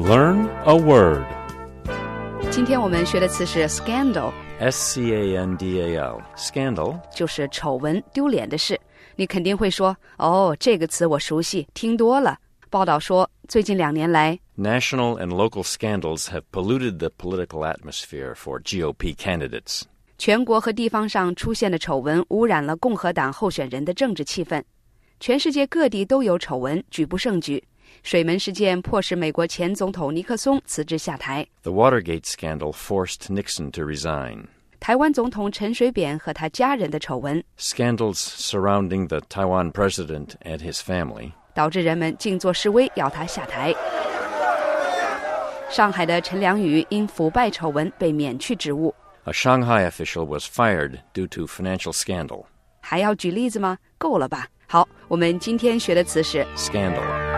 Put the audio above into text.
Learn a word. 今天我们学的词是 scandal， S-C-A-N-D-A-L. Scandal 就是丑闻、丢脸的事。你肯定会说，哦，这个词我熟悉，听多了。报道说，最近2年来 National and local scandals have polluted the political atmosphere for GOP candidates. 全国和地方上出现的丑闻污染了共和党候选人的政治气氛。全世界各地都有丑闻，举不胜举。水门事件迫使美国前总统尼克松辞职下台。 The Watergate scandal forced Nixon to resign. 台湾总统陈水扁和他家人的丑闻 Scandals surrounding the Taiwan president and his family. 导致人们静坐示威要他下台。上海的陈良宇因腐败丑闻被免去职务。 A Shanghai official was fired due to financial scandal. 还要举例子吗？够了吧。好，我们今天学的词是 Scandal.